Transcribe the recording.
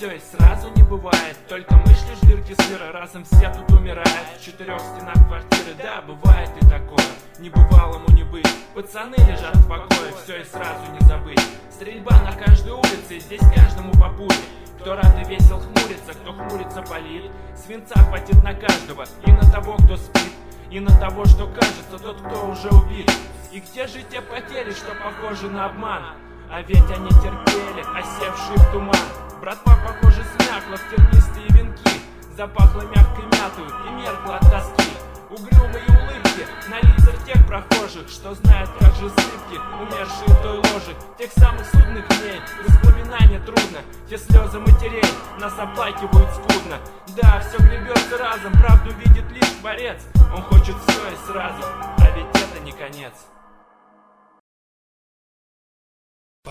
все и сразу не бывает. Только мысли в дырке сыра, разом все тут умирают. В 4 стенах квартиры, да, бывает и такое. Небывалому не быть, пацаны лежат в покое. Все и сразу не забыть. Стрельба на каждой улице, здесь каждому по пуле. Кто рад и весел хмурится, кто хмурится палит. Свинца хватит на каждого, и на того, кто спит, и на того, что кажется, тот, кто уже убит. И где же те потери, что похожи на обман? А ведь они терпели, осевшие в туман. Братва, похоже, смякла в тернистые венки. Запахло мягкой мятою и меркла от тоски. Угрюмые улыбки на лицах тех прохожих, что знают, как же сыпки, умершие в той ложе. Тех самых судных дней воспоминания трудно. Те слезы матерей нас оплакивают скудно. Да, все гребется разом, правду видит лишь творец. Он хочет все и сразу, а ведь это не конец.